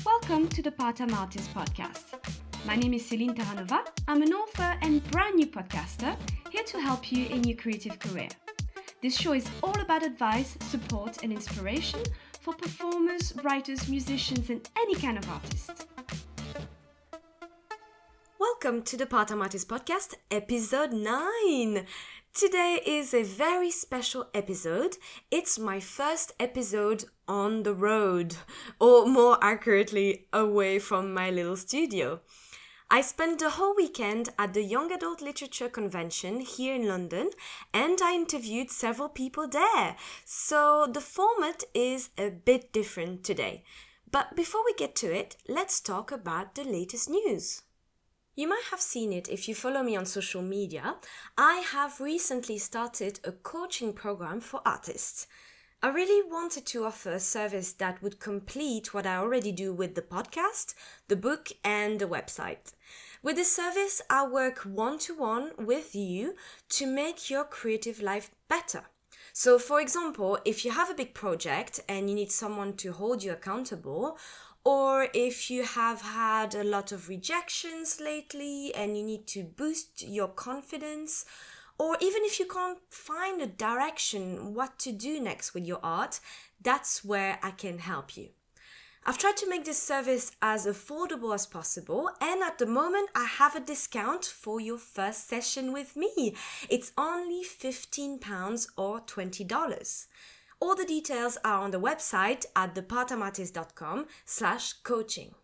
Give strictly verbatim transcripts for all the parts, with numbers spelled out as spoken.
Welcome to the Part-Time Artist Podcast. My name is Céline Taranova. I'm an author and brand new podcaster, here to help you in your creative career. This show is all about advice, support and inspiration for performers, writers, musicians and any kind of artist. Welcome to the Part-Time Artist Podcast, episode nine. Today is a very special episode. It's my first episode on the road, or more accurately, away from my little studio. I spent the whole weekend at the Young Adult Literature Convention here in London, and I interviewed several people there. So the format is a bit different today. But before we get to it, let's talk about the latest news. You might have seen it if you follow me on social media. I have recently started a coaching program for artists. I really wanted to offer a service that would complete what I already do with the podcast, the book, and the website. With this service, I work one-to-one with you to make your creative life better. So, for example, if you have a big project and you need someone to hold you accountable, or if you have had a lot of rejections lately and you need to boost your confidence, or even if you can't find a direction what to do next with your art, that's where I can help you. I've tried to make this service as affordable as possible, and at the moment I have a discount for your first session with me. It's only fifteen pounds or twenty dollars. All the details are on the website at thepartimeartist.com slash coaching.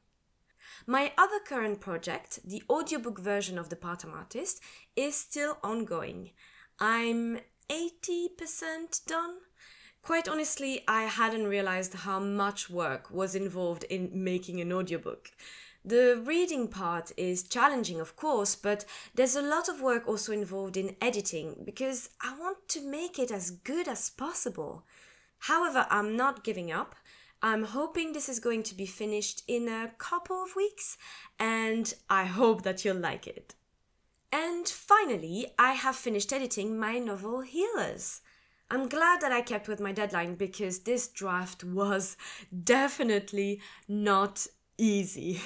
My other current project, the audiobook version of The Part-Time Artist, is still ongoing. I'm eighty percent done. Quite honestly, I hadn't realized how much work was involved in making an audiobook. The reading part is challenging, of course, but there's a lot of work also involved in editing because I want to make it as good as possible. However, I'm not giving up. I'm hoping this is going to be finished in a couple of weeks, and I hope that you'll like it. And finally, I have finished editing my novel Healers. I'm glad that I kept with my deadline because this draft was definitely not easy.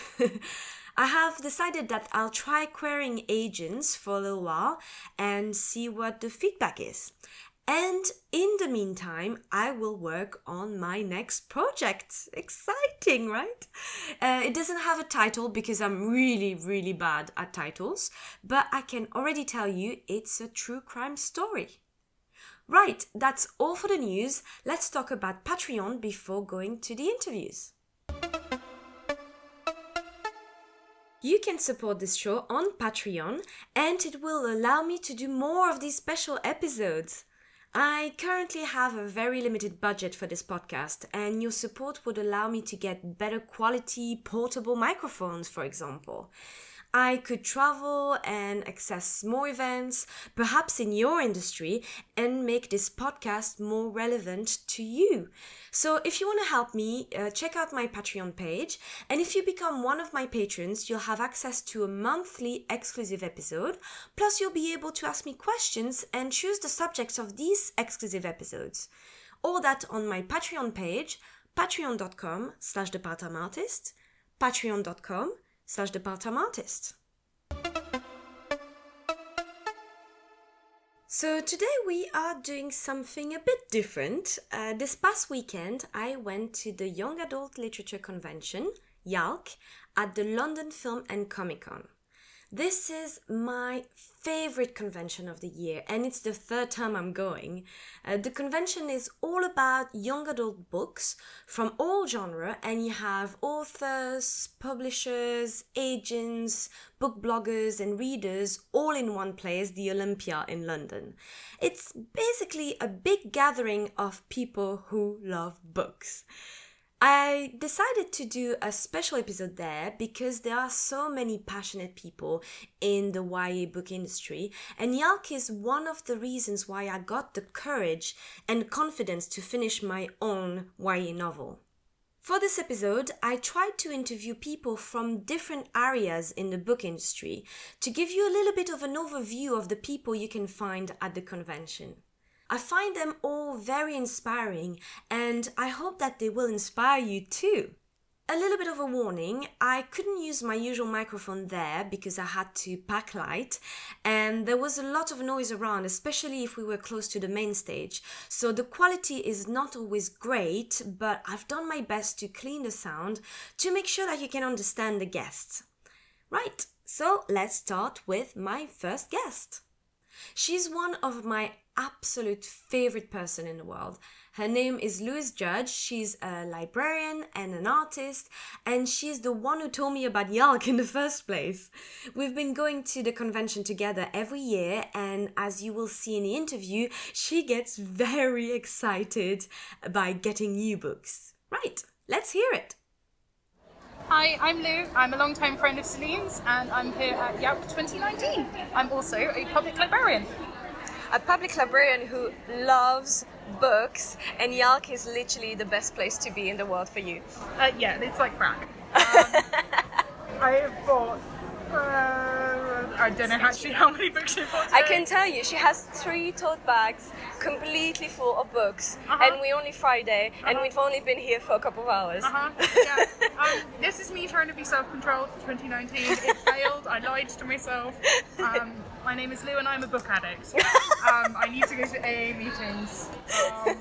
I have decided that I'll try querying agents for a little while and see what the feedback is. And in the meantime, I will work on my next project. Exciting, right? Uh, it doesn't have a title because I'm really, really bad at titles, but I can already tell you it's a true crime story. Right, that's all for the news. Let's talk about Patreon before going to the interviews. You can support this show on Patreon, and it will allow me to do more of these special episodes. I currently have a very limited budget for this podcast, and your support would allow me to get better quality portable microphones, for example. I could travel and access more events, perhaps in your industry, and make this podcast more relevant to you. So if you want to help me, uh, check out my Patreon page. And if you become one of my patrons, you'll have access to a monthly exclusive episode. Plus, you'll be able to ask me questions and choose the subjects of these exclusive episodes. All that on my Patreon page, patreon.com slash the part-time artist, patreon.com slash the part-time artist. So today we are doing something a bit different. Uh, this past weekend I went to the Young Adult Literature Convention, YALC, at the London Film and Comic Con. This is my favorite convention of the year, and it's the third time I'm going. Uh, the convention is all about young adult books from all genres, and you have authors, publishers, agents, book bloggers, and readers all in one place, the Olympia in London. It's basically a big gathering of people who love books. I decided to do a special episode there because there are so many passionate people in the Y A book industry, and YALC is one of the reasons why I got the courage and confidence to finish my own Y A novel. For this episode, I tried to interview people from different areas in the book industry to give you a little bit of an overview of the people you can find at the convention. I find them all very inspiring, and I hope that they will inspire you too. A little bit of a warning, I couldn't use my usual microphone there because I had to pack light and there was a lot of noise around, especially if we were close to the main stage. So the quality is not always great, but I've done my best to clean the sound to make sure that you can understand the guests. Right, so let's start with my first guest. She's one of my absolute favorite person in the world. Her name is Louise Judge. She's a librarian and an artist, and she's the one who told me about YALC in the first place. We've been going to the convention together every year, and as you will see in the interview, she gets very excited by getting new books. Right, let's hear it. Hi, I'm Lou. I'm a long-time friend of Celine's, and I'm here at YALC twenty nineteen. I'm also a public librarian. A public librarian who loves books, and YALC is literally the best place to be in the world for you. Uh, yeah, it's like crack. Um, I have bought, uh, I don't know actually how many books I've bought today. I can tell you, she has three tote bags completely full of books, uh-huh. and we're only Friday, uh-huh. and we've only been here for a couple of hours. Uh-huh. Yeah. Um, this is me trying to be self-controlled for twenty nineteen. It failed. I lied to myself. Um, my name is Lou and I'm a book addict. Um, I need to go to A A meetings. Um,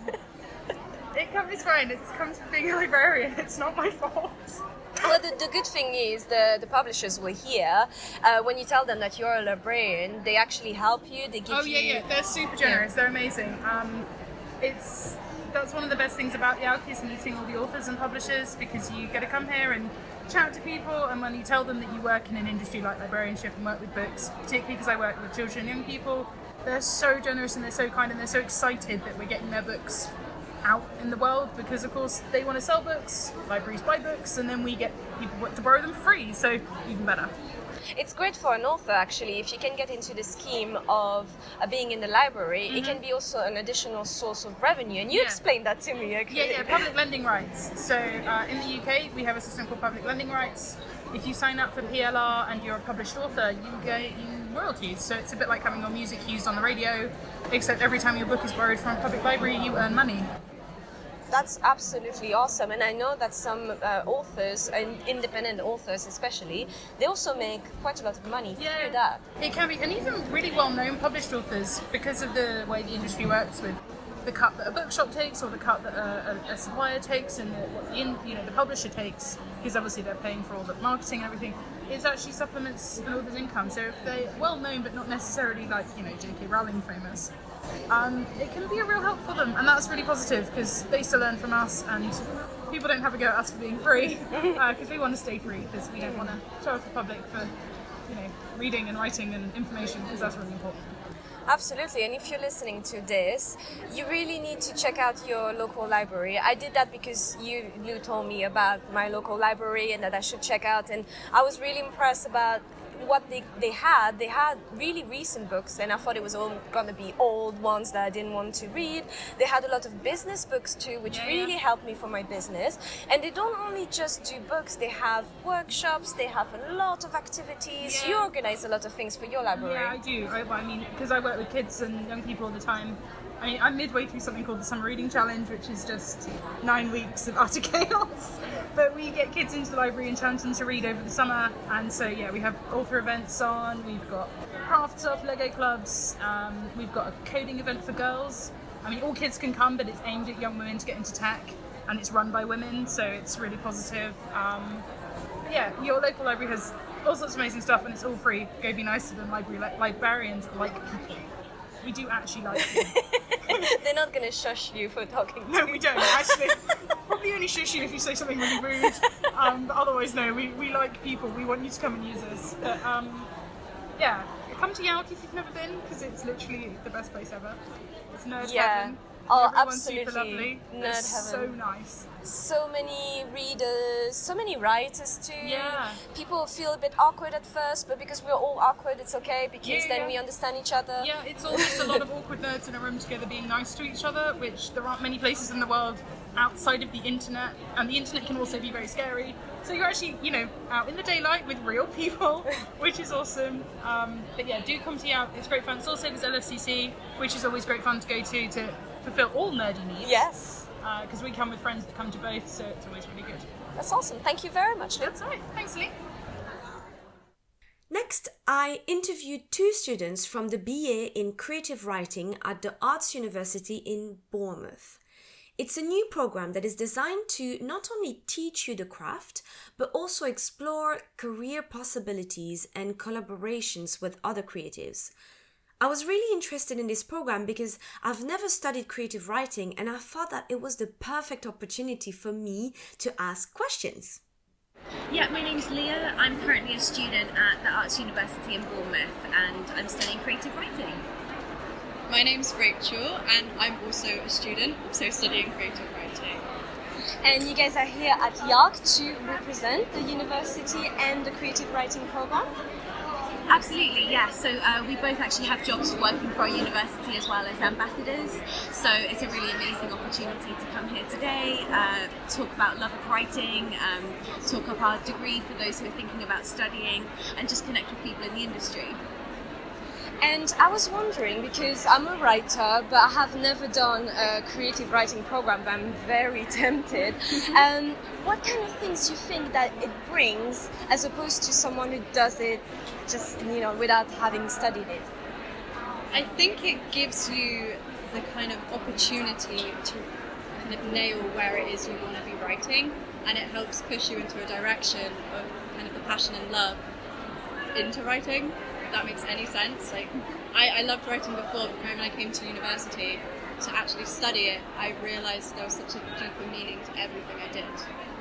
it comes, it's fine. It comes from being a librarian. It's not my fault. Well, the, the good thing is the, the publishers were here. Uh, when you tell them that you're a librarian, they actually help you. They give oh, yeah, you... yeah. They're super generous. Yeah. They're amazing. Um, it's that's one of the best things about YALC is meeting all the authors and publishers, because you get to come here and chat to people, and when you tell them that you work in an industry like librarianship and work with books, particularly because I work with children and young people, they're so generous and they're so kind and they're so excited that we're getting their books out in the world, because of course they want to sell books, libraries buy books, and then we get people to borrow them free, so even better. It's great for an author, actually, if you can get into the scheme of uh, being in the library. Mm-hmm. It can be also an additional source of revenue, and you yeah. explained that to me, actually. Yeah, yeah, public lending rights. So uh, in the U K, we have a system called public lending rights. If you sign up for P L R and you're a published author, you get royalties. So it's a bit like having your music used on the radio, except every time your book is borrowed from a public library, you earn money. That's absolutely awesome, and I know that some uh, authors, and independent authors especially, they also make quite a lot of money yeah, through that. It can be, and even really well-known published authors, because of the way the industry works with the cut that a bookshop takes or the cut that a, a, a supplier takes, and the, what the in, you know the publisher takes, because obviously they're paying for all the marketing and everything. It actually supplements an author's income. So if they're well-known but not necessarily like you know J K Rowling famous, Um, it can be a real help for them, and that's really positive because they still learn from us, and people don't have a go at us for being free, because uh, we want to stay free, because we don't want to show off the public for, you know, reading and writing and information, because that's really important. Absolutely, and if you're listening to this, you really need to check out your local library. I did that because you, Lou, told me about my local library and that I should check out, and I was really impressed about what they, they had. They had really recent books, and I thought it was all going to be old ones that I didn't want to read. They had a lot of business books too, which yeah, really yeah. helped me for my business. And they don't only just do books, they have workshops, they have a lot of activities. Yeah. You organize a lot of things for your library. Yeah, I do. I, I mean, because I work with kids and young people all the time. I mean, I'm midway through something called the Summer Reading Challenge, which is just nine weeks of utter chaos. But we get kids into the library in Champton to read over the summer, and so yeah, we have author events on, we've got crafts off, Lego clubs, um, we've got a coding event for girls. I mean, all kids can come, but it's aimed at young women to get into tech, and it's run by women, so it's really positive. Um, yeah, your local library has all sorts of amazing stuff, and it's all free. Go be nice to them. Library li- librarians like people. We do actually like people. They're not going to shush you for talking to No, we don't, actually. Probably only shush you if you say something really rude. Um, but otherwise, no, we, we like people. We want you to come and use us. But, um, yeah, come to YALC if you've never been, because it's literally the best place ever. It's nerd yeah. heaven. Oh, Everyone's absolutely. super lovely. Nerd it's heaven. So nice. So many readers, so many writers too. Yeah. People feel a bit awkward at first, but because we're all awkward, it's okay, because yeah, then yeah. we understand each other. Yeah, it's all just a lot of awkward nerds in a room together being nice to each other, which there aren't many places in the world outside of the internet, and the internet can also be very scary. So you're actually, you know, out in the daylight with real people, which is awesome. Um, but yeah, do come to YALC. It's great fun. It's also this L F C C, which is always great fun to go to to fulfill all nerdy needs. Yes. Because uh, we come with friends that come to both, so it's always really good. That's awesome. Thank you very much, Lou. That's all right. Thanks, Lee. Next, I interviewed two students from the B A in Creative Writing at the Arts University in Bournemouth. It's a new program that is designed to not only teach you the craft, but also explore career possibilities and collaborations with other creatives. I was really interested in this program because I've never studied creative writing, and I thought that it was the perfect opportunity for me to ask questions. Yeah, my name's Leah. I'm currently a student at the Arts University in Bournemouth and I'm studying creative writing. My name's Rachel and I'm also a student, so studying creative writing. And you guys are here at York to represent the university and the creative writing program? Absolutely, yeah. So uh, we both actually have jobs working for our university as well as ambassadors. So it's a really amazing opportunity to come here today, uh, talk about love of writing, um, talk up our degree for those who are thinking about studying, and just connect with people in the industry. And I was wondering, because I'm a writer, but I have never done a creative writing program, but I'm very tempted. um, what kind of things you think that it brings, as opposed to someone who does it just, you know, without having studied it? I think it gives you the kind of opportunity to kind of nail where it is you want to be writing, and it helps push you into a direction of kind of the passion and love into writing. That makes any sense. Like, I, I loved writing before, but when I came to university to actually study it, I realised there was such a deeper meaning to everything I did.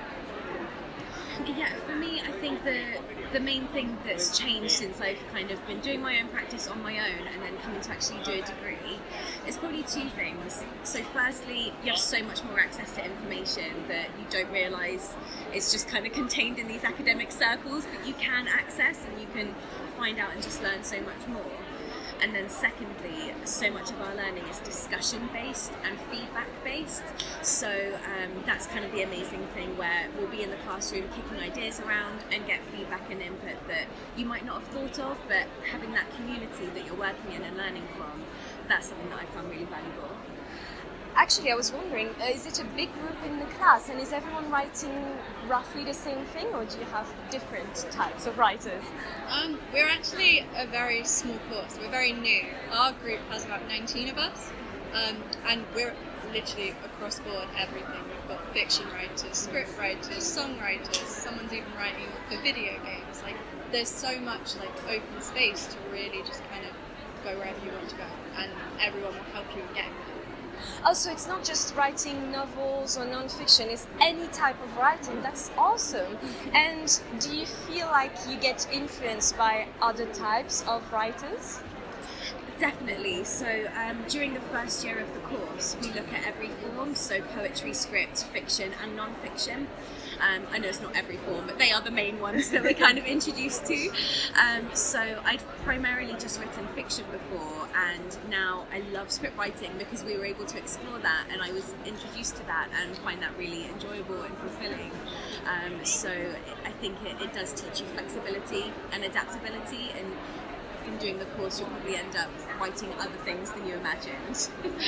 Yeah, for me, I think the the main thing that's changed since I've kind of been doing my own practice on my own and then coming to actually do a degree is probably two things. So firstly, you have so much more access to information that you don't realise it's just kind of contained in these academic circles, but you can access and you can find out and just learn so much more. And then secondly, so much of our learning is discussion based and feedback based. So um, that's kind of the amazing thing, where we'll be in the classroom kicking ideas around and get feedback and input that you might not have thought of, but having that community that you're working in and learning from, that's something that I found really valuable. Actually, I was wondering, uh, is it a big group in the class, and is everyone writing roughly the same thing, or do you have different types of writers? Um, we're actually a very small course. We're very new. Our group has about nineteen of us, um, and we're literally across board everything. We've got fiction writers, script writers, songwriters. Someone's even writing for video games. Like, there's so much like open space to really just kind of go wherever you want to go, and everyone will help you get there. Oh, so it's not just writing novels or non-fiction, it's any type of writing. That's awesome. And do you feel like you get influenced by other types of writers? Definitely. So um, during the first year of the course, we look at every form, so poetry, script, fiction and non-fiction. Um, I know it's not every form, but they are the main ones that we're kind of introduced to. Um, so I'd primarily just written fiction before, and now I love script writing because we were able to explore that, and I was introduced to that and find that really enjoyable and fulfilling. Um, so I think it, it does teach you flexibility and adaptability, and from doing the course you'll probably end up writing other things than you imagined.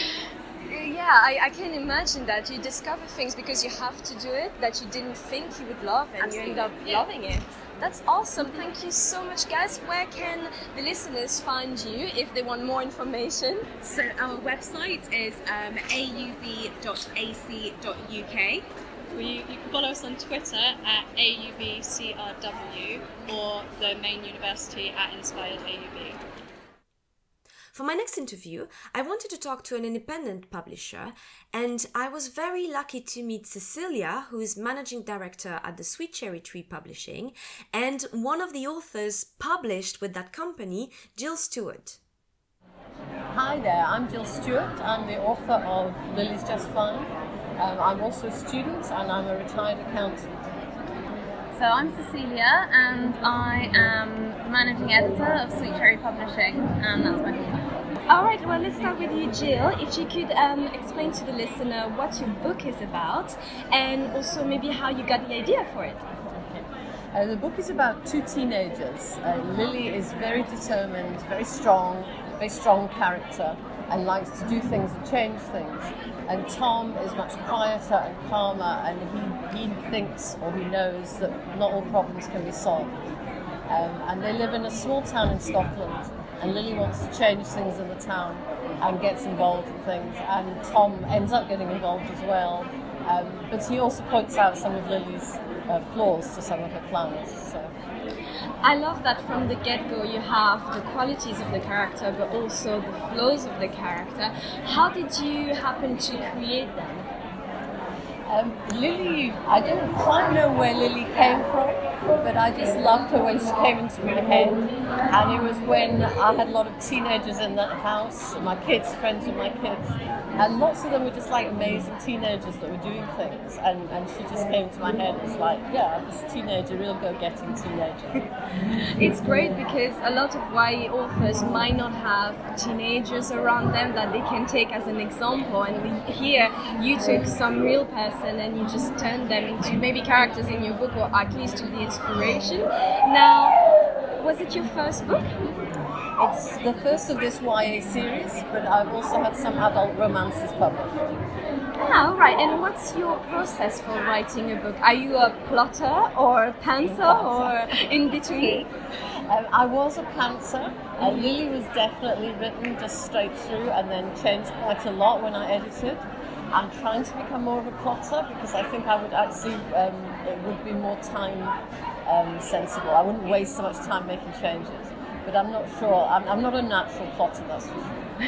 Yeah, I, I can imagine that you discover things because you have to do it that you didn't think you would love, and Absolutely. You end up yeah. loving it. That's awesome. Thank you so much, guys. Where can the listeners find you if they want more information? So our website is um, a u b dot a c dot u k. Well, you, you can follow us on Twitter at A U B C R W or the main university at Inspired A U B. For my next interview, I wanted to talk to an independent publisher, and I was very lucky to meet Cecilia, who is managing director at the Sweet Cherry Tree Publishing, and one of the authors published with that company, Jill Stewart. Hi there, I'm Jill Stewart. I'm the author of Lily's Just Fine. Um, I'm also a student and I'm a retired accountant. So I'm Cecilia and I am the managing editor of Sweet Cherry Publishing, and that's my name. Alright, well, let's start with you, Jill. If you could um, explain to the listener what your book is about, and also maybe how you got the idea for it. Okay. Uh, the book is about two teenagers. Uh, Lily is very determined, very strong, very strong character, and likes to do things and change things. And Tom is much quieter and calmer, and he, he thinks or he knows that not all problems can be solved. Um, and they live in a small town in Scotland, and Lily wants to change things in the town and gets involved in things, and Tom ends up getting involved as well. Um, but he also points out some of Lily's uh, flaws to some of her plans. So. I love that from the get-go you have the qualities of the character but also the flaws of the character. How did you happen to create them? Um, Lily, I don't quite know where Lily came from, but I just loved her when she came into my head. And it was when I had a lot of teenagers in that house, my kids, friends with my kids. And lots of them were just like amazing teenagers that were doing things. And, and she just came to my head as like, yeah, this teenager, real go-getting teenager. It's great because a lot of Y A authors might not have teenagers around them that they can take as an example. And we, here you took some real person and you just turned them into maybe characters in your book, or at least to the inspiration. Now, was it your first book? It's the first of this Y A series, but I've also had some adult romances published. Ah, right. And what's your process for writing a book? Are you a plotter or a pantser or in between? Um, I was a pantser. Uh, Lily was definitely written just straight through and then changed quite a lot when I edited. I'm trying to become more of a plotter because I think I would actually, um, it would be more time um, sensible. I wouldn't waste so much time making changes. But I'm not sure. I'm, I'm not a natural plotter, that's for sure.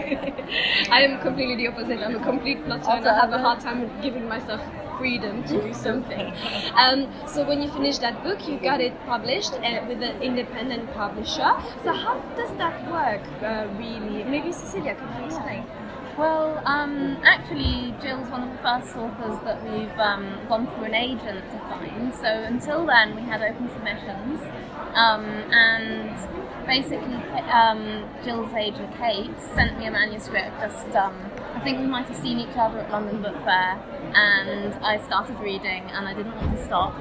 I am completely the opposite. I'm a complete plotter and I have a hard time giving myself freedom to do something. Um, so when you finished that book, you got it published uh, with an independent publisher. So how does that work, uh, really? Maybe Cecilia, could you explain? Well, um, actually, Jill's one of the first authors that we've um, gone through an agent to find. So until then, we had open submissions, um, and basically, um, Jill's agent Kate sent me a manuscript. Just, um, I think we might have seen each other at London Book Fair, and I started reading, and I didn't want to stop.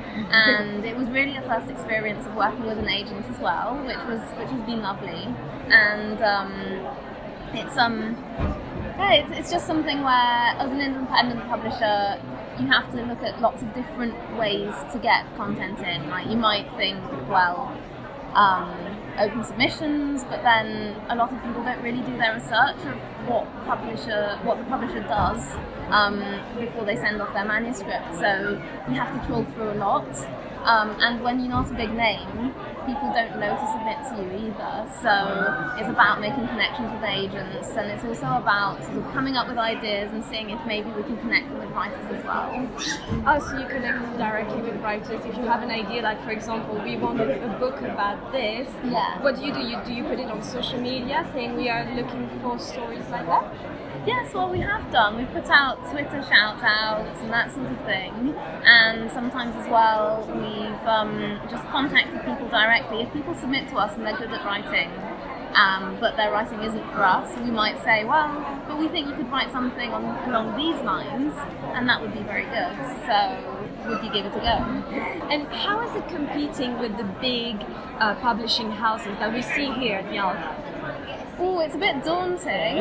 And it was really a first experience of working with an agent as well, which was which has been lovely. And um, it's um. Yeah, it's, it's just something where, as an independent publisher, you have to look at lots of different ways to get content in. Like, you might think, well, um, open submissions, but then a lot of people don't really do their research of what publisher, what the publisher does um, before they send off their manuscript. So you have to trawl through a lot. Um, and when you're not a big name, people don't know to submit to you either. So it's about making connections with agents, and it's also about sort of coming up with ideas and seeing if maybe we can connect them with writers as well. Oh, so you connect directly with writers. If you have an idea, like for example, we wanted a book about this. Yeah. What do you do? You do you put it on social media, saying we are looking for stories like that? Yes, well, we have done. We've put out Twitter shout-outs and that sort of thing. And sometimes as well, we've um, just contacted people directly. If people submit to us and they're good at writing, um, but their writing isn't for us, we might say, well, but we think you could write something on, along these lines, and that would be very good. So would you give it a go? And how is it competing with the big uh, publishing houses that we see here at Yalk? Oh, it's a bit daunting.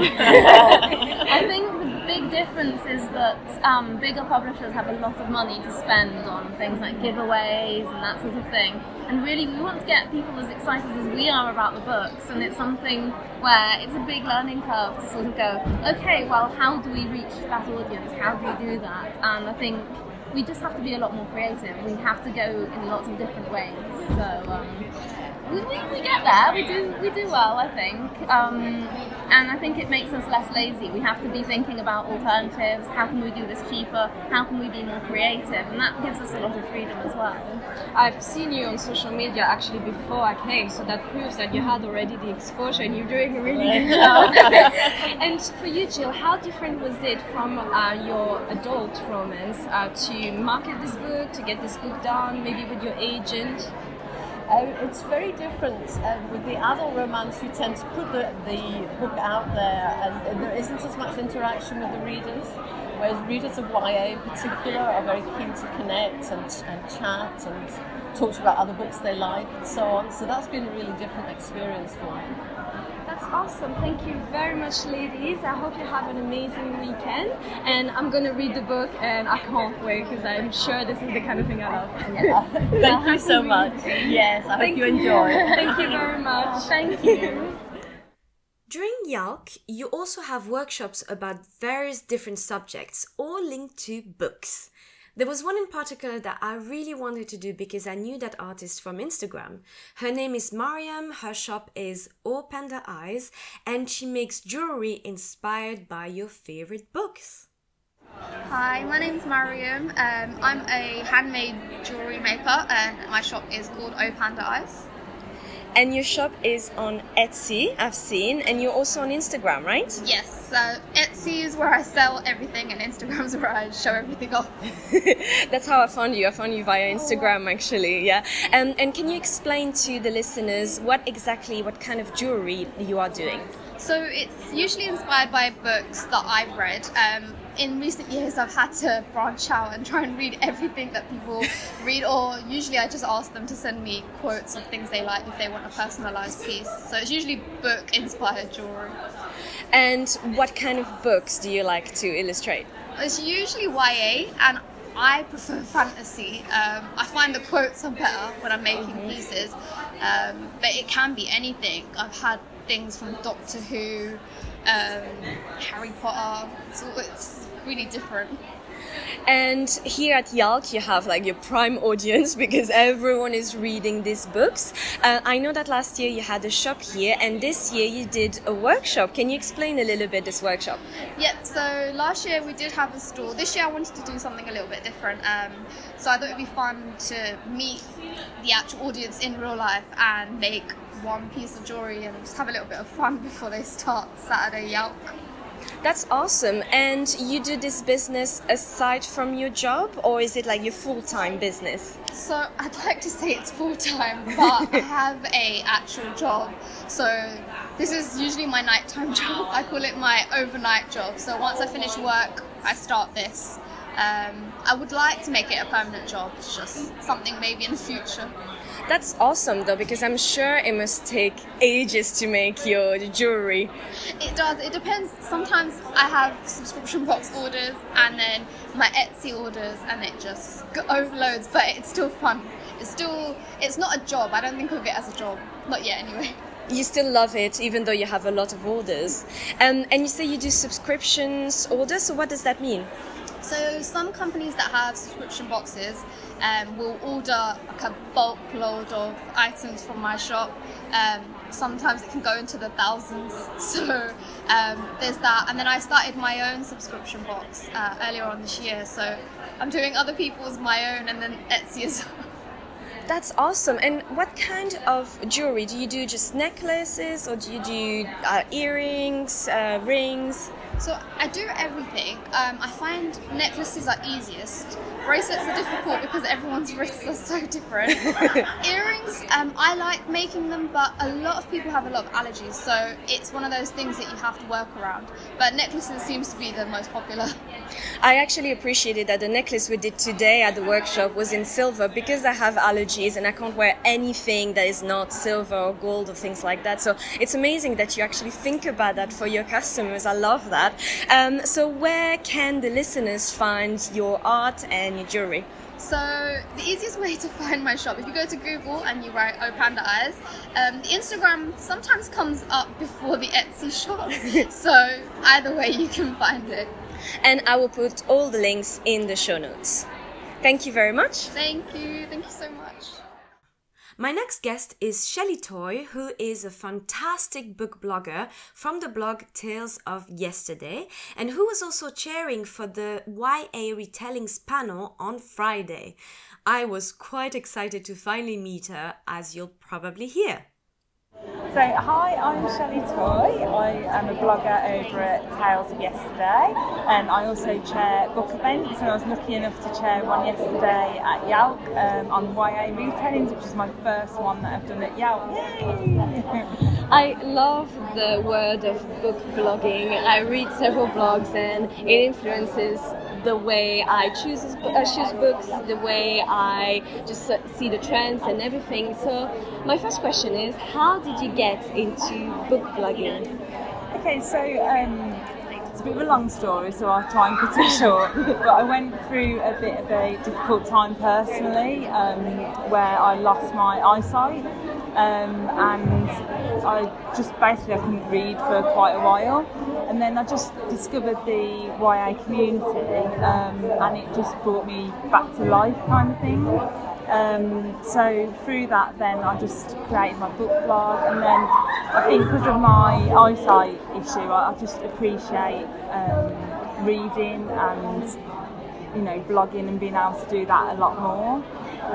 I think the big difference is that um, bigger publishers have a lot of money to spend on things like giveaways and that sort of thing. And really, we want to get people as excited as we are about the books, and it's something where it's a big learning curve to sort of go, okay, well, how do we reach that audience? How do we do that? And I think we just have to be a lot more creative. We have to go in lots of different ways. So. Um, We, we, we get there, we do we do well, I think, um, and I think it makes us less lazy. We have to be thinking about alternatives, how can we do this cheaper, how can we be more creative, and that gives us a lot of freedom as well. I've seen you on social media actually before I came, so that proves that you had already the exposure and you're doing a really good job. And for you, Jill, how different was it from uh, your adult romance uh, to market this book, to get this book done, maybe with your agent? Uh, it's very different. Uh, with the adult romance, you tend to put the, the book out there, and, and there isn't as much interaction with the readers. whereas readers of Y A in particular are very keen to connect and, and chat and talk about other books they like and so on. So that's been a really different experience for me. That's awesome. Thank you very much, ladies. I hope you have an amazing weekend. And I'm going to read the book, and I can't wait because I'm sure this is the kind of thing I love. Yeah. Thank you so much. Yes, I hope you enjoy. Thank you very much. Thank you. During YALC, you also have workshops about various different subjects, all linked to books. There was one in particular that I really wanted to do because I knew that artist from Instagram. Her name is Mariam, her shop is O Panda Eyes, and she makes jewelry inspired by your favorite books. Hi, my name's Mariam. Um, I'm a handmade jewelry maker and my shop is called O Panda Eyes. And your shop is on Etsy, I've seen, and you're also on Instagram, right? Yes, so Etsy is where I sell everything and Instagram is where I show everything off. That's how I found you. I found you via Instagram, actually, yeah. Um, and can you explain to the listeners what exactly, what kind of jewelry you are doing? So it's usually inspired by books that I've read. Um, in recent years I've had to branch out and try and read everything that people read, or usually I just ask them to send me quotes of things they like if they want a personalised piece. So it's usually book inspired jewellery. And what kind of books do you like to illustrate? It's usually Y A and I prefer fantasy. Um, I find the quotes are better when I'm making mm-hmm. pieces, um, but it can be anything. I've had things from Doctor Who, um, Harry Potter, so it's really different. And here at YALC you have like your prime audience because everyone is reading these books. Uh, I know that last year you had a shop here and this year you did a workshop. Can you explain a little bit this workshop? Yeah, so last year we did have a store. This year I wanted to do something a little bit different. Um, so I thought it would be fun to meet the actual audience in real life and make one piece of jewellery and just have a little bit of fun before they start Saturday YALC. That's awesome. And you do this business aside from your job, or is it like your full-time business? So I'd like to say it's full-time, but I have a actual job. So this is usually my nighttime job. I call it my overnight job. So once I finish work, I start this. Um, I would like to make it a permanent job. It's just something maybe in the future. That's awesome though, because I'm sure it must take ages to make your jewelry. It does. It depends. Sometimes I have subscription box orders and then my Etsy orders and it just overloads, but it's still fun. It's still, it's not a job. I don't think of it as a job. Not yet anyway. You still love it even though you have a lot of orders. Um, and you say you do subscriptions orders, so what does that mean? So some companies that have subscription boxes um, will order like a bulk load of items from my shop. Um, sometimes it can go into the thousands. So um, there's that. And then I started my own subscription box uh, earlier on this year. So I'm doing other people's my own and then Etsy as well. That's awesome. And what kind of jewelry? Do you do just necklaces or do you do uh, earrings, uh, rings? So I do everything. Um, I find necklaces are easiest. Bracelets are difficult because everyone's wrists are so different. Earrings, um, I like making them, but a lot of people have a lot of allergies, so it's one of those things that you have to work around. But necklaces seems to be the most popular. I actually appreciated that the necklace we did today at the workshop was in silver because I have allergies and I can't wear anything that is not silver or gold or things like that. So it's amazing that you actually think about that for your customers. I love that. Um, so where can the listeners find your art and your jewelry? So the easiest way to find my shop, if you go to Google and you write O Panda Eyes, um, the Instagram sometimes comes up before the Etsy shop. So either way you can find it. And I will put all the links in the show notes. Thank you very much. Thank you. Thank you so much. My next guest is Shelley Toy, who is a fantastic book blogger from the blog Tales of Yesterday, and who was also chairing for the Y A Retellings panel on Friday. I was quite excited to finally meet her, as you'll probably hear. So, hi, I'm Shelley Toy. I am a blogger over at Tales of Yesterday, and I also chair book events, and I was lucky enough to chair one yesterday at Yalc um, on Y A retellings, which is my first one that I've done at Yalc. Yay! I love the word of book blogging. I read several blogs and it influences the way I choose uh, choose books, the way I just uh, see the trends and everything. So my first question is, how did you get into book blogging? Okay, so um, it's a bit of a long story, so I'll try and cut it short. But I went through a bit of a difficult time personally, um, where I lost my eyesight, um, and I just basically I couldn't read for quite a while. And then I just discovered the Y A community, um, and it just brought me back to life, kind of thing. Um, so through that, then I just created my book blog, and then I think because of my eyesight issue, I, I just appreciate um, reading and you know blogging and being able to do that a lot more.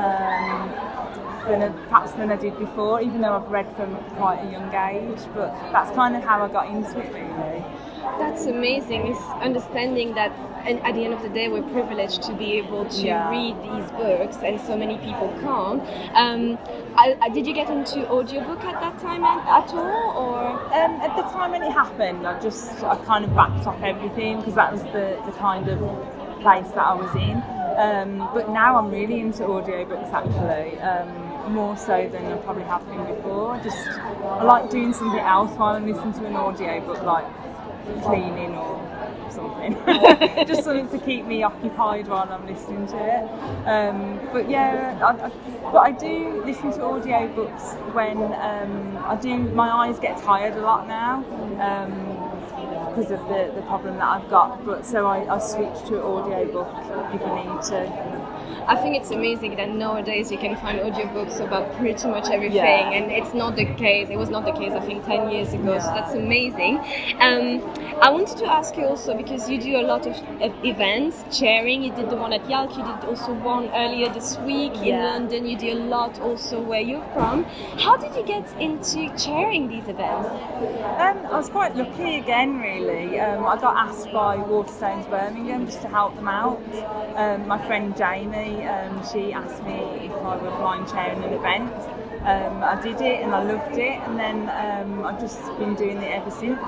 Um, Than I, perhaps than I did before, even though I've read from quite a young age, but that's kind of how I got into it, really. That's amazing. It's understanding that, and at the end of the day, we're privileged to be able to Yeah. read these books, and so many people can't. Um, I, I, did you get into audiobook at that time at, at all, or? Um, at the time when it happened, I just I kind of backed off everything because that was the, the kind of place that I was in. Um, but now I'm really into audiobooks actually. Um, more so than I probably have been before. I just I like doing something else while I'm listening to an audiobook, like cleaning or something. Just something to keep me occupied while I'm listening to it. Um, but yeah, I, I, but I do listen to audiobooks when um, I do. My eyes get tired a lot now. Um, because of the, the problem that I've got, but so I, I switch to an audiobook if I need to. I think it's amazing that nowadays you can find audiobooks about pretty much everything, Yeah. and it's not the case. It was not the case, I think, ten years ago. Yeah. So that's amazing. Um, I wanted to ask you also, because you do a lot of, of events, chairing. You did the one at Yalc. You did also one earlier this week in Yeah. London. You do a lot also where you're from. How did you get into chairing these events? Um, I was quite lucky again, really. Um, I got asked by Waterstones Birmingham just to help them out. Um, my friend Jamie, um, she asked me if I would mind chairing an event. Um, I did it and I loved it, and then um, I've just been doing it ever since.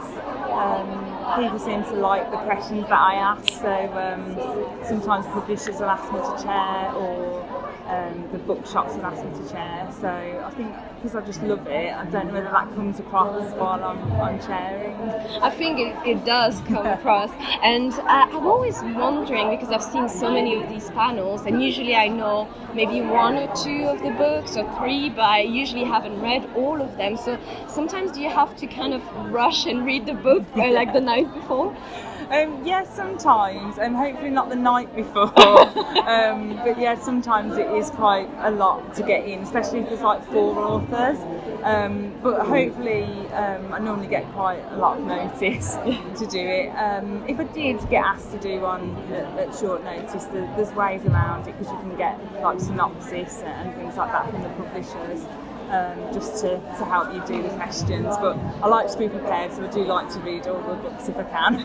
Um, people seem to like the questions that I ask, so um, sometimes publishers will ask me to chair, or um, the bookshops will ask me to chair. So I think because I just love it, I don't know whether that comes across while I'm, I'm chairing. I think it, it does come across, and uh, I'm always wondering, because I've seen so many of these panels, and usually I know maybe one or two of the books or three, but I usually haven't read all of them. So sometimes do you have to kind of rush and read the book uh, like the night before? Um, yes, sometimes, and hopefully not the night before. um, but yeah, sometimes it is quite a lot to get in, especially if there's like four authors. Um, but hopefully, um, I normally get quite a lot of notice to do it. Um, if I did get asked to do one at, at short notice, there, there's ways around it, because you can get like synopsis and things like that from the publishers. Um, just to, to help you do the questions, but I like to be prepared, so I do like to read all the books if I can.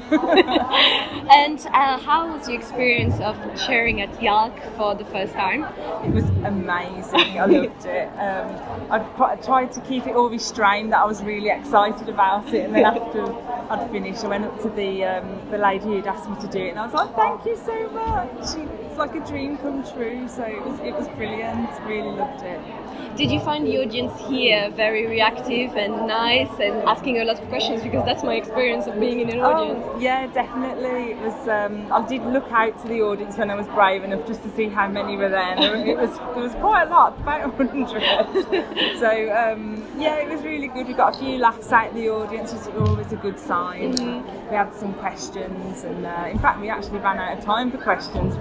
And uh, how was your experience of chairing at Yalc for the first time? It was amazing. I loved it. Um, I, I tried to keep it all restrained, that I was really excited about it, and then after I'd finished, I went up to the um, the lady who'd asked me to do it, and I was like, "Thank you so much." It's like a dream come true. So it was it was brilliant. Really loved it. Did you find the audience here very reactive and nice and asking a lot of questions? Because that's my experience of being in an audience. Oh, yeah, definitely. It was. Um, I did look out to the audience when I was brave enough just to see how many were there. And it was there was quite a lot, about a hundred. So um, yeah, it was really good. We got a few laughs out of the audience, which is always a good sign. Mm-hmm. We had some questions, and uh, in fact, we actually ran out of time for questions. Felt really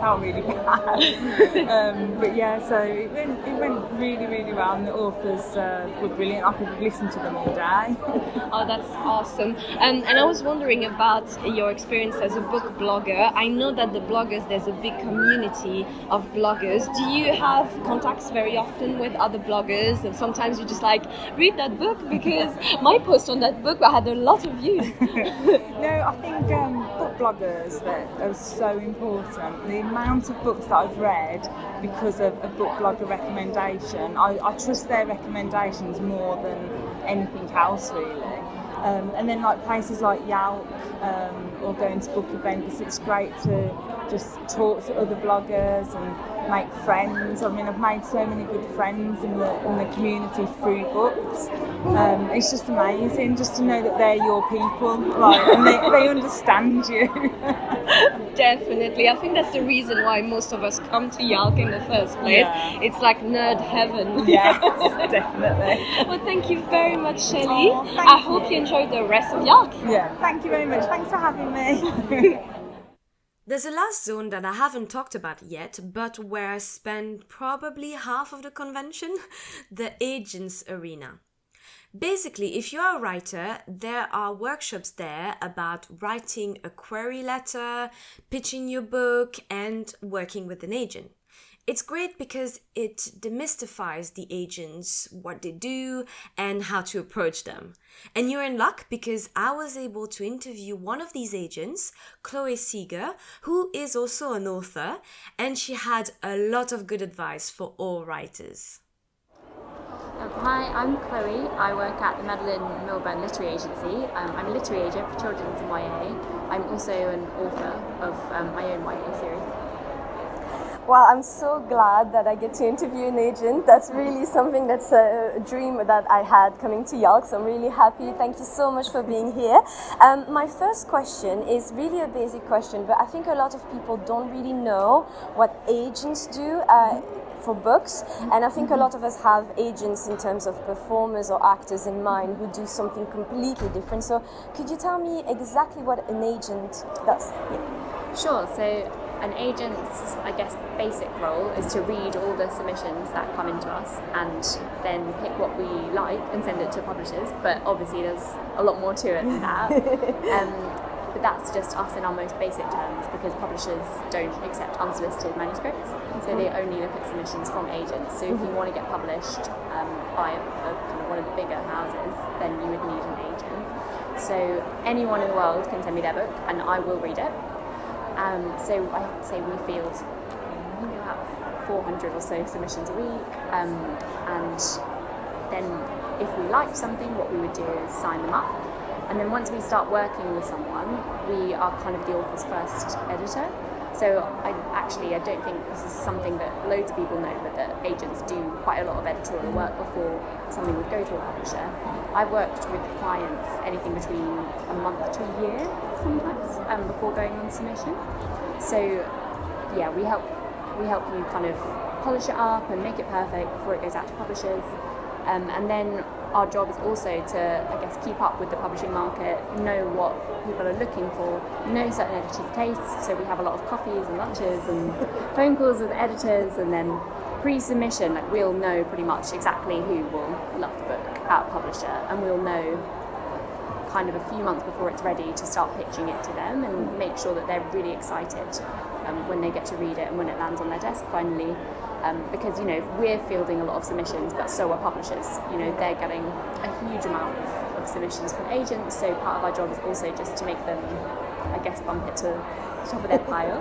it had. um, but yeah, so it went, it went really, really well, and the authors uh, were brilliant. I could listen to them all day. Oh, that's awesome. Um, and I was wondering about your experience as a book blogger. I know that the bloggers, there's a big community of bloggers. Do you have contacts very often with other bloggers? And sometimes you just like, read that book because my post on that book had a lot of views. No, I think um, book bloggers that are so important. The amount of books that I've read because of a book blogger recommendation, I, I trust their recommendations more than anything else really. Um, and then like places like Yelp um, or going to book events, it's great to just talk to other bloggers and make friends. I mean, I've made so many good friends in the in the community through books. Um, it's just amazing just to know that they're your people, like, and they, they understand you. Definitely. I think that's the reason why most of us come to Yalk in the first place. Yeah. It's like nerd heaven. Yes, definitely. Well, thank you very much, Shelley. Oh, thank I you. hope you enjoyed the rest of Yalk. Yeah, thank you very much. Thanks for having me. There's a last zone that I haven't talked about yet, but where I spent probably half of the convention, the agents arena. Basically, if you are a writer, there are workshops there about writing a query letter, pitching your book, and working with an agent. It's great because it demystifies the agents, what they do, and how to approach them. And you're in luck because I was able to interview one of these agents, Chloe Seeger, who is also an author, and she had a lot of good advice for all writers. Um, hi, I'm Chloe. I work at the Madeline Milburn Literary Agency. Um, I'm a literary agent for children's and Y A. I'm also an author of um, my own Y A series. Well, I'm so glad that I get to interview an agent. That's really something that's a dream that I had coming to Yalk, so I'm really happy. Thank you so much for being here. Um, my first question is really a basic question, but I think a lot of people don't really know what agents do uh, for books, and I think a lot of us have agents in terms of performers or actors in mind who do something completely different. So could you tell me exactly what an agent does? Yeah. Sure. So an agent's, I guess, basic role is to read all the submissions that come into us and then pick what we like and send it to publishers. But obviously there's a lot more to it than that. um, but that's just us in our most basic terms, because publishers don't accept unsolicited manuscripts. So they only look at submissions from agents. So if you want to get published um, by a, a, kind of one of the bigger houses, then you would need an agent. So anyone in the world can send me their book and I will read it. Um, so I have to say we field maybe about four hundred or so submissions a week, um, and then if we liked something, what we would do is sign them up, and then once we start working with someone, we are kind of the author's first editor. So I actually I don't think this is something that loads of people know, but that agents do quite a lot of editorial work before something would go to a publisher. I've worked with clients anything between a month to a year sometimes um, before going on submission. So yeah, we help we help you kind of polish it up and make it perfect before it goes out to publishers. Um, and then our job is also to, I guess, keep up with the publishing market, know what people are looking for, know certain editors' tastes. So we have a lot of coffees and lunches and phone calls with editors, and then pre-submission, like we'll know pretty much exactly who will love the book at publisher, and we'll know kind of a few months before it's ready to start pitching it to them and make sure that they're really excited um, when they get to read it and when it lands on their desk finally. Um, because, you know, we're fielding a lot of submissions, but so are publishers. You know, they're getting a huge amount of, of submissions from agents, so part of our job is also just to make them, I guess, bump it to the top of their pile.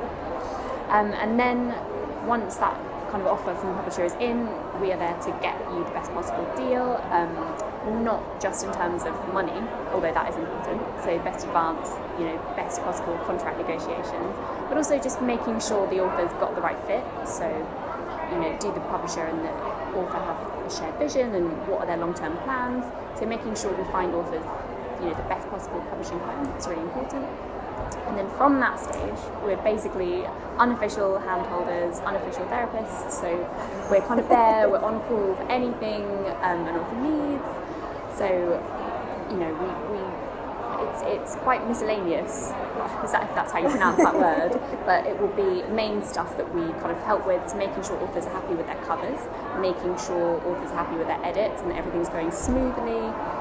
Um, and then once that kind of offer from the publisher is in, we are there to get you the best possible deal, um, not just in terms of money, although that is important, so best advance, you know, best possible contract negotiations, but also just making sure the author's got the right fit. So, you know, do the publisher and the author have a shared vision, and what are their long-term plans? So making sure we find authors, you know, the best possible publishing home is really important. And then from that stage, we're basically unofficial handholders, unofficial therapists. So we're kind of there, we're on call for anything um, an author needs. So, you know, we, we it's it's quite miscellaneous, if that's how you pronounce that word, but it will be main stuff that we kind of help with, is making sure authors are happy with their covers, making sure authors are happy with their edits and that everything's going smoothly,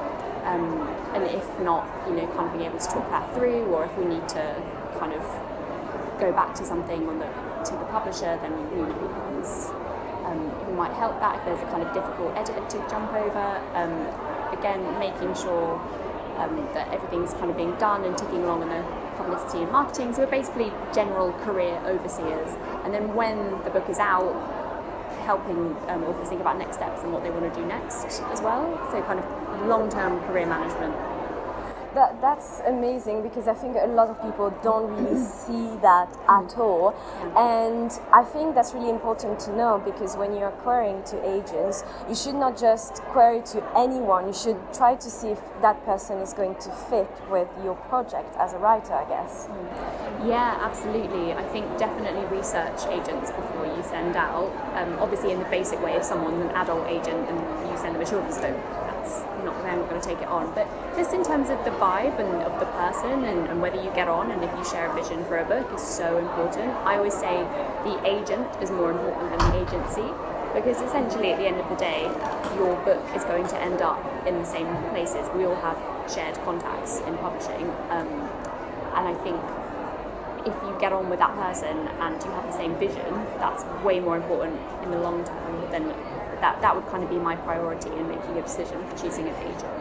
um, and if not, you know, kind of being able to talk that through, or if we need to kind of go back to something on the to the publisher, then we would be the ones um, who might help that if there's a kind of difficult edit to jump over. Um, again, making sure um, that everything's kind of being done and ticking along in the publicity and marketing. So we're basically general career overseers. And then when the book is out, helping um, authors think about next steps and what they want to do next as well. So kind of long-term career management. That, that's amazing, because I think a lot of people don't really see that at all, and I think that's really important to know, because when you're querying to agents, you should not just query to anyone, you should try to see if that person is going to fit with your project as a writer, I guess. Yeah, absolutely. I think definitely research agents before you send out. Um, obviously in the basic way, if someone's an adult agent and you send them a children's book, not they're not going to take it on, but just in terms of the vibe and of the person and, and whether you get on and if you share a vision for a book is so important. I always say the agent is more important than the agency, because essentially at the end of the day your book is going to end up in the same places. We all have shared contacts in publishing, um, and I think if you get on with that person and you have the same vision, that's way more important in the long term than that. That would kind of be my priority in making a decision for choosing an agent.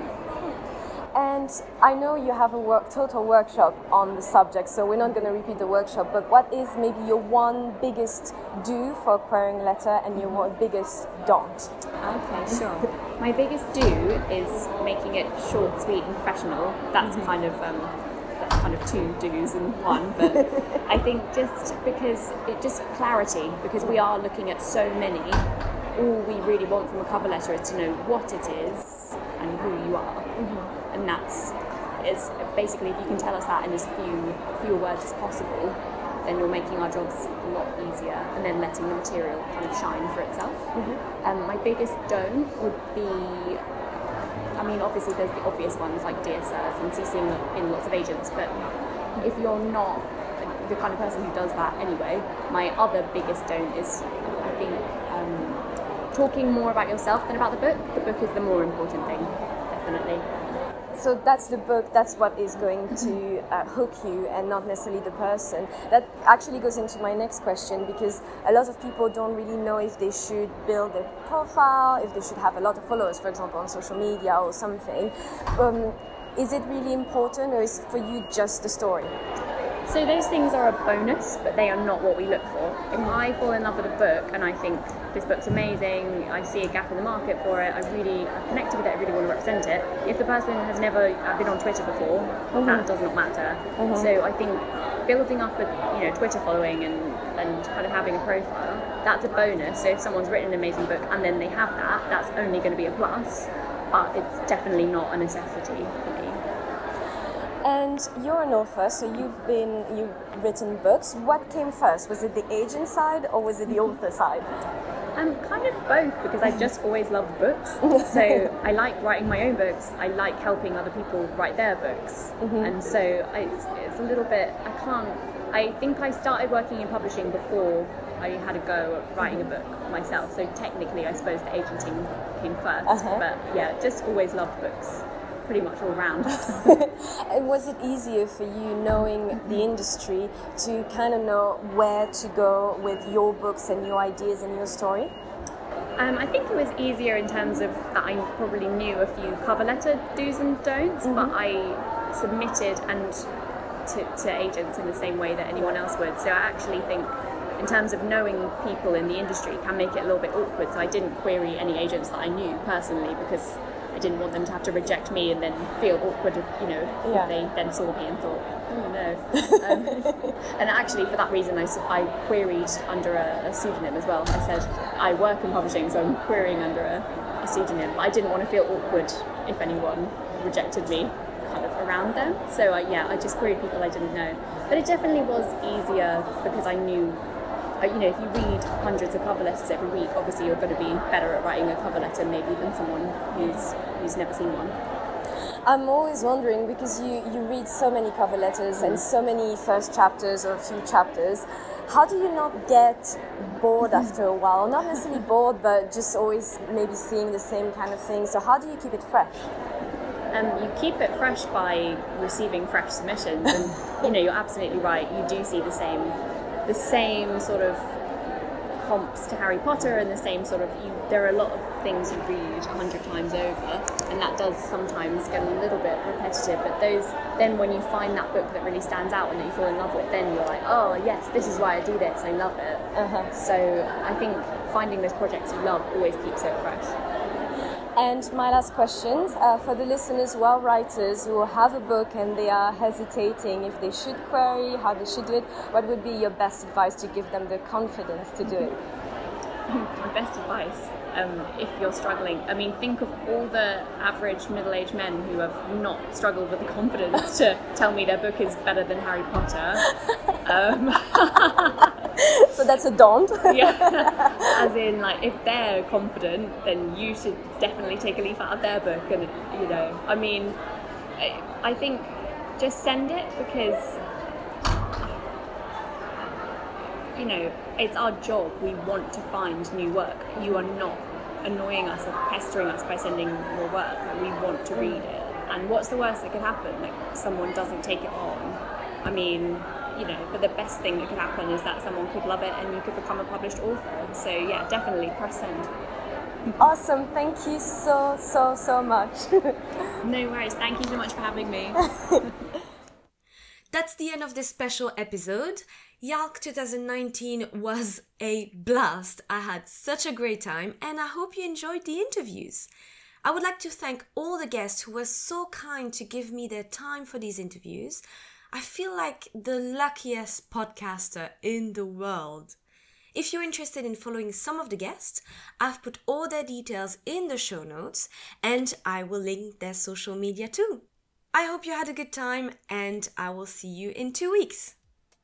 And I know you have a work, total workshop on the subject, so we're not going to repeat the workshop, but what is maybe your one biggest do for a querying letter and your one biggest don't? Okay, sure. My biggest do is making it short, sweet and professional. That's mm-hmm. kind of um, that's kind of two do's in one, but I think just because it just clarity, because we are looking at so many, all we really want from a cover letter is to know what it is and who you are. Mm-hmm. And that's is basically, if you can tell us that in as few fewer words as possible, then you're making our jobs a lot easier, and then letting the material kind of shine for itself. Mm-hmm. Um, my biggest don't would be, I mean, obviously there's the obvious ones like dear sirs and CCing in lots of agents, but if you're not the kind of person who does that anyway, my other biggest don't is, I think, um, talking more about yourself than about the book. The book is the more important thing, definitely. So that's the book, that's what is going to uh, hook you and not necessarily the person. That actually goes into my next question, because a lot of people don't really know if they should build a profile, if they should have a lot of followers, for example, on social media or something. Um, is it really important, or is it for you just the story? So those things are a bonus, but they are not what we look for. If I fall in love with a book and I think this book's amazing, I see a gap in the market for it, I really I've connected with it, I really want to represent it. If the person has never been on Twitter before, mm-hmm. that does not matter. Mm-hmm. So I think building up a you know Twitter following and, and kind of having a profile, that's a bonus. So if someone's written an amazing book and then they have that, that's only going to be a plus, but it's definitely not a necessity for me. And you're an author, so you've been you've written books. What came first? Was it the agent side or was it the author side? Um, kind of both, because I just always loved books. So I like writing my own books. I like helping other people write their books, mm-hmm. and so I, it's, it's a little bit. I can't. I think I started working in publishing before I had a go at writing a book myself. So technically, I suppose the agenting came first. Uh-huh. But yeah, just always loved books. Pretty much all round. Was it easier for you, knowing the industry, to kind of know where to go with your books and your ideas and your story? Um, I think it was easier in terms of that I probably knew a few cover letter do's and don'ts, mm-hmm. but I submitted and to, to agents in the same way that anyone else would. So I actually think in terms of knowing people in the industry can make it a little bit awkward. So I didn't query any agents that I knew personally, because I didn't want them to have to reject me and then feel awkward, you know, yeah. if they then saw me and thought, oh no. um, and actually for that reason I, I queried under a, a pseudonym as well. I said, I work in publishing, so I'm querying under a, a pseudonym, but I didn't want to feel awkward if anyone rejected me kind of around them. So I, yeah, I just queried people I didn't know. But it definitely was easier because I knew, you know, if you read hundreds of cover letters every week, obviously you're going to be better at writing a cover letter maybe than someone who's who's never seen one. I'm always wondering, because you, you read so many cover letters and so many first chapters or a few chapters, how do you not get bored after a while? Not necessarily bored, but just always maybe seeing the same kind of thing. So how do you keep it fresh? Um, you keep it fresh by receiving fresh submissions, and you know you're absolutely right. You do see the same, the same sort of comps to Harry Potter, and the same sort of. You, there are a lot of things you read a hundred times over, and that does sometimes get a little bit repetitive. But those, then when you find that book that really stands out and that you fall in love with, then you're like, oh yes, this is why I do this. I love it. Uh-huh. So I think finding those projects you love always keeps it fresh. And my last questions, uh, for the listeners who are writers who have a book and they are hesitating if they should query, how they should do it, what would be your best advice to give them the confidence to do it? My best advice, um, if you're struggling, I mean, think of all the average middle-aged men who have not struggled with the confidence to tell me their book is better than Harry Potter. Um, so that's a don't. Yeah, as in, like, if they're confident, then you should definitely take a leaf out of their book. And you know, I mean, I, I think just send it, because you know it's our job. We want to find new work. You are not annoying us or pestering us by sending more work. We want to read it. And what's the worst that could happen? Like, someone doesn't take it on. I mean, you know, but the best thing that could happen is that someone could love it and you could become a published author. So yeah, definitely press send. Awesome, thank you so, so, so much. No worries, thank you so much for having me. That's the end of this special episode. YALC twenty nineteen was a blast. I had such a great time and I hope you enjoyed the interviews. I would like to thank all the guests who were so kind to give me their time for these interviews. I feel like the luckiest podcaster in the world. If you're interested in following some of the guests, I've put all their details in the show notes and I will link their social media too. I hope you had a good time and I will see you in two weeks.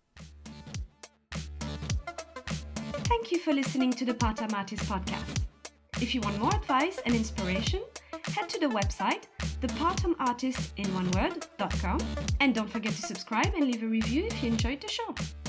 Thank you for listening to the Part-Time Artist podcast. If you want more advice and inspiration, head to the website the part time artist in one word dot com and don't forget to subscribe and leave a review if you enjoyed the show.